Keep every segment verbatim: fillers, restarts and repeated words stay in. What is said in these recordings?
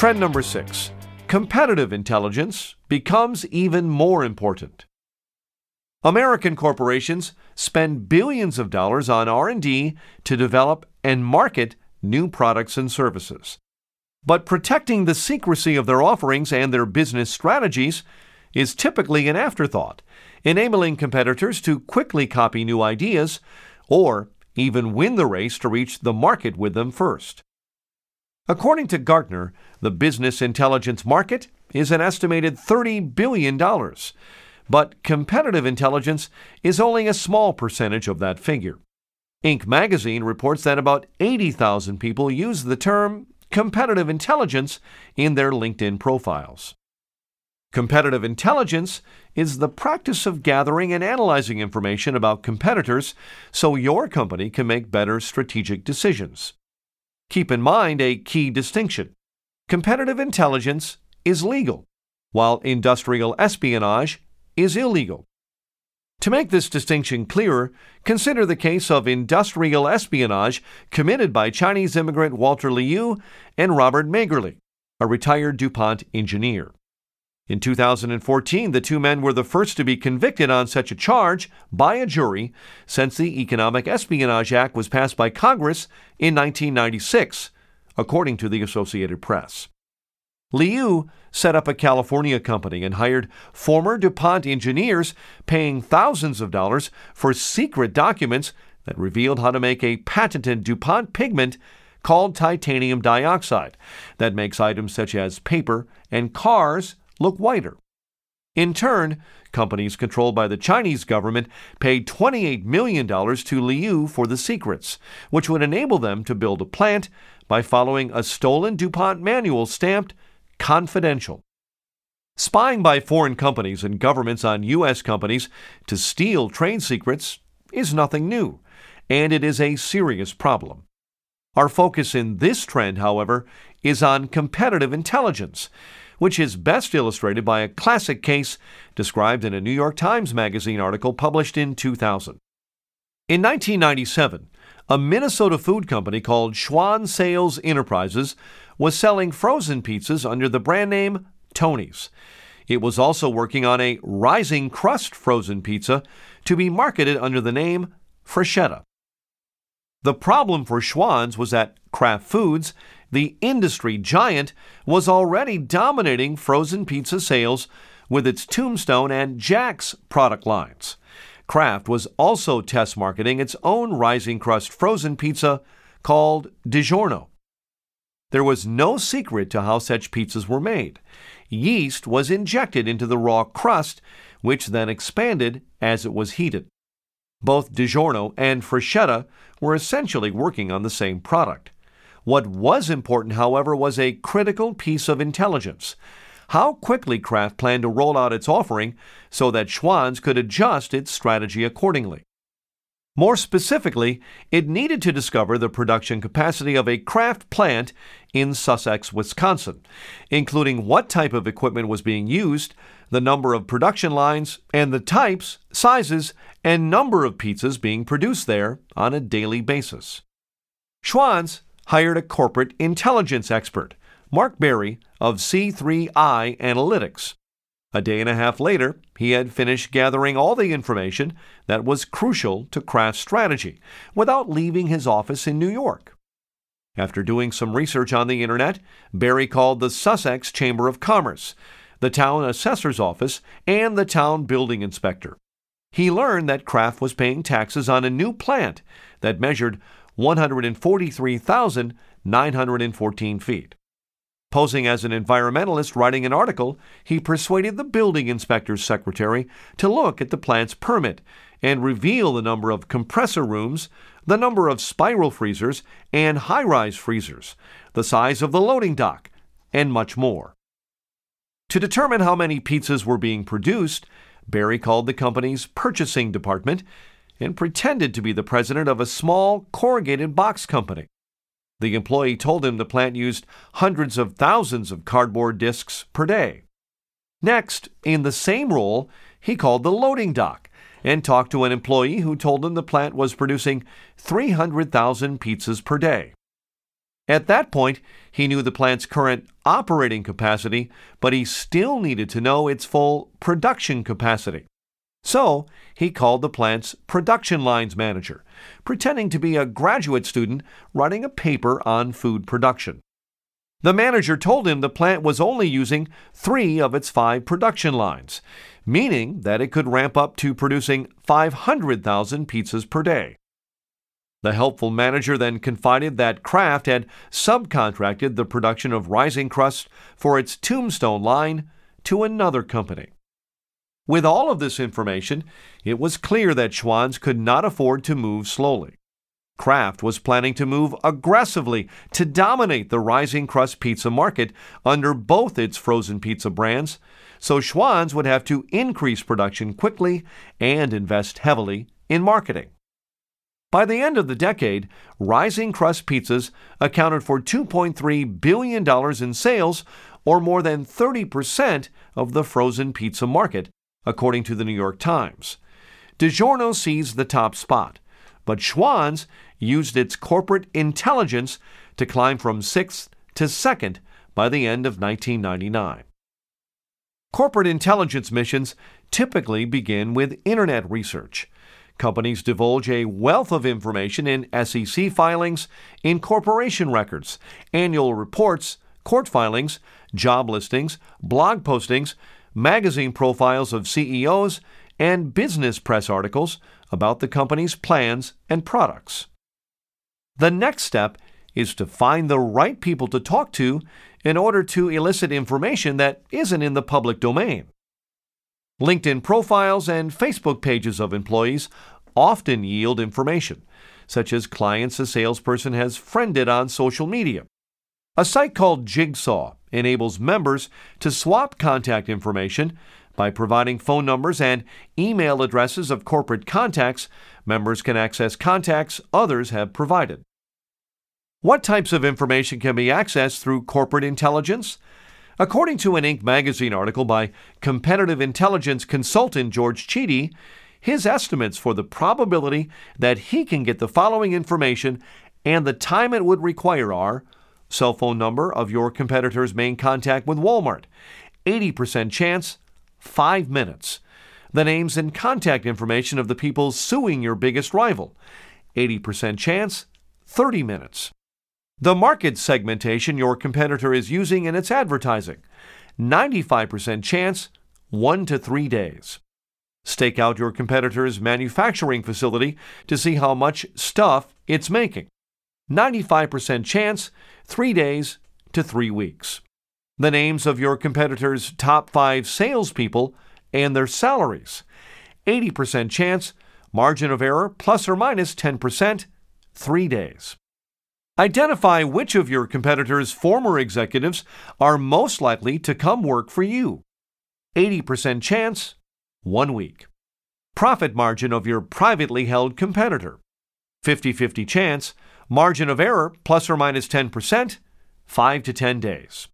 Trend number six, competitive intelligence becomes even more important. American corporations spend billions of dollars on R and D to develop and market new products and services. But protecting the secrecy of their offerings and their business strategies is typically an afterthought, enabling competitors to quickly copy new ideas or even win the race to reach the market with them first. According to Gartner, the business intelligence market is an estimated thirty billion dollars, but competitive intelligence is only a small percentage of that figure. Inc magazine reports that about eighty thousand people use the term competitive intelligence in their LinkedIn profiles. Competitive intelligence is the practice of gathering and analyzing information about competitors so your company can make better strategic decisions. Keep in mind a key distinction. Competitive intelligence is legal, while industrial espionage is illegal. To make this distinction clearer, consider the case of industrial espionage committed by Chinese immigrant Walter Liu and Robert Magerle, a retired DuPont engineer. In two thousand fourteen, the two men were the first to be convicted on such a charge by a jury since the Economic Espionage Act was passed by Congress in nineteen ninety-six, according to the Associated Press. Liu set up a California company and hired former DuPont engineers, paying thousands of dollars for secret documents that revealed how to make a patented DuPont pigment called titanium dioxide that makes items such as paper and cars look whiter. In turn, companies controlled by the Chinese government paid twenty-eight million dollars to Liu for the secrets, which would enable them to build a plant by following a stolen DuPont manual stamped confidential. Spying by foreign companies and governments on U S companies to steal trade secrets is nothing new, and it is a serious problem. Our focus in this trend, however, is on competitive intelligence, which is best illustrated by a classic case described in a New York Times Magazine article published in two thousand. In nineteen ninety-seven, a Minnesota food company called Schwan Sales Enterprises was selling frozen pizzas under the brand name Tony's. It was also working on a rising crust frozen pizza to be marketed under the name Freschetta. The problem for Schwan's was that Kraft Foods, the industry giant, was already dominating frozen pizza sales with its Tombstone and Jack's product lines. Kraft was also test marketing its own rising crust frozen pizza called DiGiorno. There was no secret to how such pizzas were made. Yeast was injected into the raw crust, which then expanded as it was heated. Both DiGiorno and Freschetta were essentially working on the same product. What was important, however, was a critical piece of intelligence: how quickly Kraft planned to roll out its offering so that Schwan's could adjust its strategy accordingly. More specifically, it needed to discover the production capacity of a Kraft plant in Sussex, Wisconsin, including what type of equipment was being used, the number of production lines, and the types, sizes, and number of pizzas being produced there on a daily basis. Schwan's hired a corporate intelligence expert, Mark Berry of C three I Analytics. A day and a half later, he had finished gathering all the information that was crucial to Kraft's strategy without leaving his office in New York. After doing some research on the internet, Berry called the Sussex Chamber of Commerce, the town assessor's office, and the town building inspector. He learned that Kraft was paying taxes on a new plant that measured one hundred forty-three thousand nine hundred fourteen feet. Posing as an environmentalist writing an article, he persuaded the building inspector's secretary to look at the plant's permit and reveal the number of compressor rooms, the number of spiral freezers and high-rise freezers, the size of the loading dock, and much more. To determine how many pizzas were being produced, Berry called the company's purchasing department and pretended to be the president of a small corrugated box company. The employee told him the plant used hundreds of thousands of cardboard discs per day. Next, in the same role, he called the loading dock and talked to an employee who told him the plant was producing three hundred thousand pizzas per day. At that point, he knew the plant's current operating capacity, but he still needed to know its full production capacity. So, he called the plant's production lines manager, pretending to be a graduate student writing a paper on food production. The manager told him the plant was only using three of its five production lines, meaning that it could ramp up to producing five hundred thousand pizzas per day. The helpful manager then confided that Kraft had subcontracted the production of Rising Crust for its Tombstone line to another company. With all of this information, it was clear that Schwan's could not afford to move slowly. Kraft was planning to move aggressively to dominate the Rising Crust pizza market under both its frozen pizza brands, so Schwan's would have to increase production quickly and invest heavily in marketing. By the end of the decade, Rising Crust pizzas accounted for two point three billion dollars in sales, or more than thirty percent of the frozen pizza market, according to the New York Times. DiGiorno seized the top spot, but Schwan's used its corporate intelligence to climb from sixth to second by the end of nineteen ninety-nine. Corporate intelligence missions typically begin with Internet research. Companies divulge a wealth of information in S E C filings, incorporation records, annual reports, court filings, job listings, blog postings, magazine profiles of C E Os, and business press articles about the company's plans and products. The next step is to find the right people to talk to in order to elicit information that isn't in the public domain. LinkedIn profiles and Facebook pages of employees often yield information, such as clients a salesperson has friended on social media. A site called Jigsaw enables members to swap contact information by providing phone numbers and email addresses of corporate contacts. Members can access contacts others have provided. What types of information can be accessed through corporate intelligence? According to an Inc magazine article by competitive intelligence consultant George Chidi, his estimates for the probability that he can get the following information and the time it would require are: cell phone number of your competitor's main contact with Walmart, eighty percent chance, five minutes. The names and contact information of the people suing your biggest rival, eighty percent chance, thirty minutes. The market segmentation your competitor is using in its advertising, ninety-five percent chance, one to three days. Stake out your competitor's manufacturing facility to see how much stuff it's making, ninety-five percent chance, three days to three weeks. The names of your competitor's top five salespeople and their salaries, eighty percent chance, margin of error plus or minus ten percent, three days. Identify which of your competitor's former executives are most likely to come work for you. eighty percent chance, one week. Profit margin of your privately held competitor. fifty-fifty chance, margin of error plus or minus ten percent, five to ten days.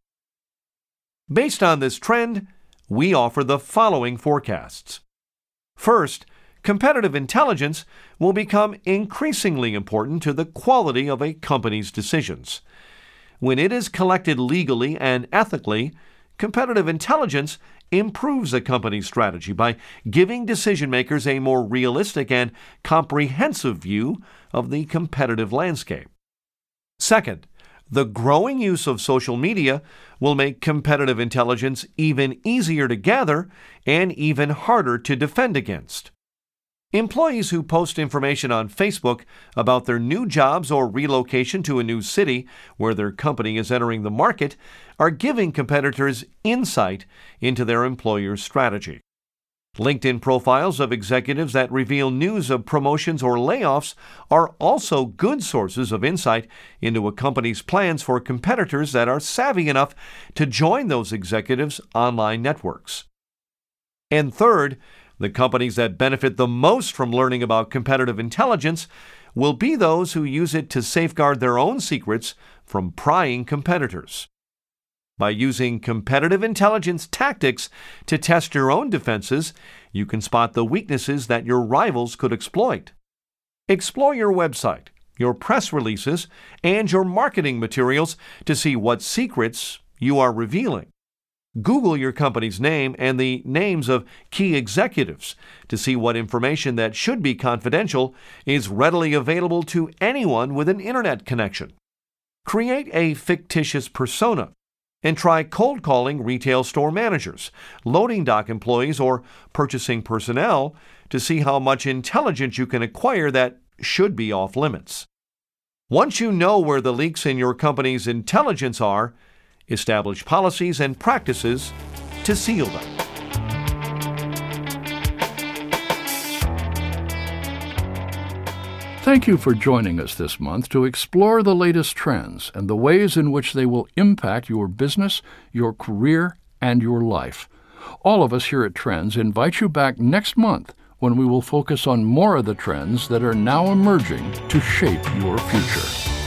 Based on this trend, we offer the following forecasts. First, competitive intelligence will become increasingly important to the quality of a company's decisions. When it is collected legally and ethically, competitive intelligence improves a company's strategy by giving decision-makers a more realistic and comprehensive view of the competitive landscape. Second, the growing use of social media will make competitive intelligence even easier to gather and even harder to defend against. Employees who post information on Facebook about their new jobs or relocation to a new city where their company is entering the market are giving competitors insight into their employer's strategy. LinkedIn profiles of executives that reveal news of promotions or layoffs are also good sources of insight into a company's plans for competitors that are savvy enough to join those executives' online networks. And third, the companies that benefit the most from learning about competitive intelligence will be those who use it to safeguard their own secrets from prying competitors. By using competitive intelligence tactics to test your own defenses, you can spot the weaknesses that your rivals could exploit. Explore your website, your press releases, and your marketing materials to see what secrets you are revealing. Google your company's name and the names of key executives to see what information that should be confidential is readily available to anyone with an internet connection. Create a fictitious persona and try cold calling retail store managers, loading dock employees, or purchasing personnel to see how much intelligence you can acquire that should be off limits. Once you know where the leaks in your company's intelligence are, establish policies and practices to seal them. Thank you for joining us this month to explore the latest trends and the ways in which they will impact your business, your career, and your life. All of us here at Trends invite you back next month when we will focus on more of the trends that are now emerging to shape your future.